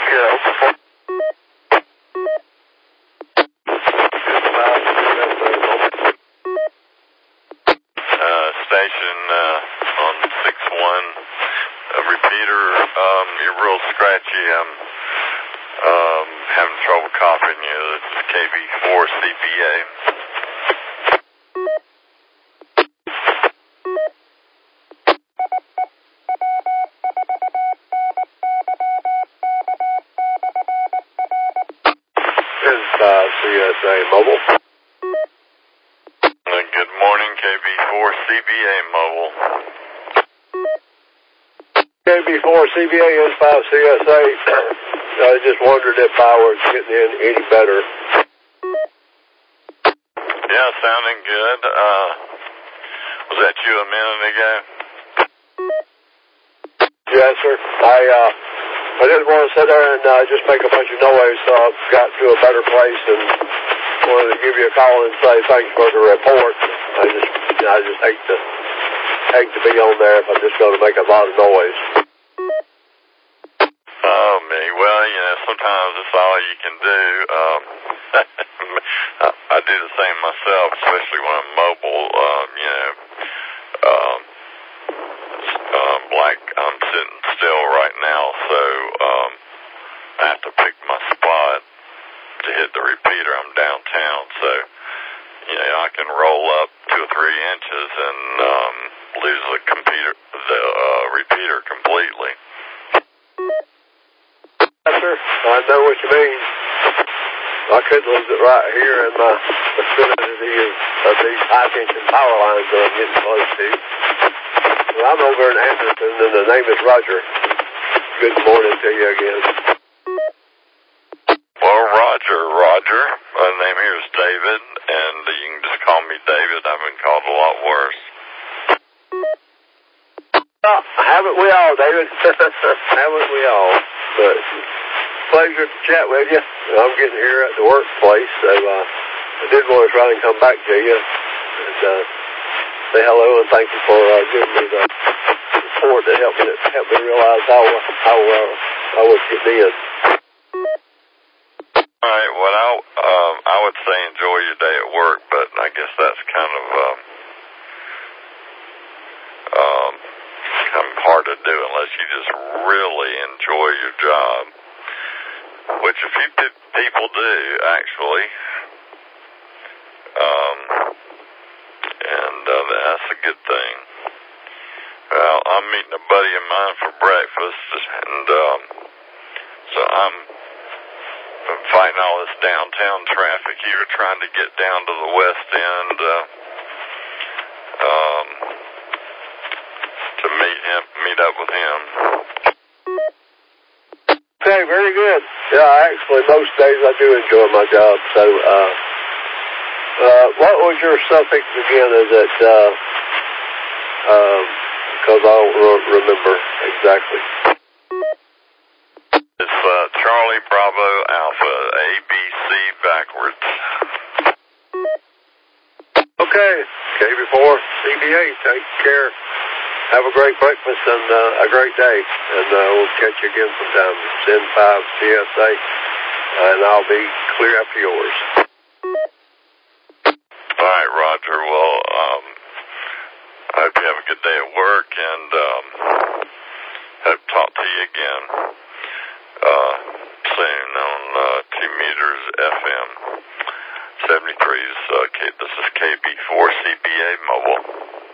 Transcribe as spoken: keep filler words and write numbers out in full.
uh, Uh, station uh, on six one. Uh, repeater, um, you're real scratchy. I'm um, having trouble copying you. It's K B four C B A. This is uh, C S A Mobile. Uh, good morning, K B four C B A Mobile. K B four C B A is five C S A. I just wondered if I was getting in any better. Yeah, sounding good. Uh, was that you a minute ago? Yes, sir. I uh, I didn't want to sit there and uh, just make a bunch of noise, so I got to a better place and wanted to give you a call and say thanks for the report. I just I just hate to hate to be on there if I'm just going to make a lot of noise. Oh, me. Well, you know, sometimes it's all you can do. Um, I, I do the same myself, especially when I'm mobile. Um, you know, um, um, like I'm sitting still right now, so um, I have to pick my spot to hit the repeater. I'm downtown, so you know I can roll up two or three inches and um, lose the computer, the uh, repeater completely. Yes, sir. I know what you mean. I could lose it right here in my vicinity of, of these high-tension power lines that I'm getting close to. Well, I'm over in Anderson, and the name is Roger. Good morning to you again. Well, Roger, Roger. My name here is David, and you can just call me David. I've been called a lot worse. Uh, haven't we all, David? Haven't we all? But pleasure to chat with you. I'm getting here at the workplace, so uh, I did want to try and come back to you and uh, say hello and thank you for uh, giving me the support that helped me, helped me realize how how uh, I was getting in. All right, well, I, um, I would say enjoy your day at work, but I guess that's kind of um, um, kind of hard to do unless you just really enjoy your job, which a few pe- people do, actually. Um, and uh, that's a good thing. Well, I'm meeting a buddy of mine for breakfast, and um, so I'm fighting all this downtown traffic here, trying to get down to the west end uh, um, to meet him, meet up with him. Okay, very good. Yeah, actually, most days I do enjoy my job. So, uh, uh, what was your suffix again? Is it, uh, um, because I don't re- remember exactly. It's uh, Charlie Bravo Alpha, A B C backwards. Okay, K B four C B A, take care. Have a great breakfast and uh, a great day. And uh, we'll catch you again sometime. It's N five C S A, and I'll be clear after yours. All right, Roger. Well, um, I hope you have a good day at work, and um, hope to talk to you again uh, soon on uh, two meters F M. seventy-three's, uh, K, this is K B four C B A Mobile.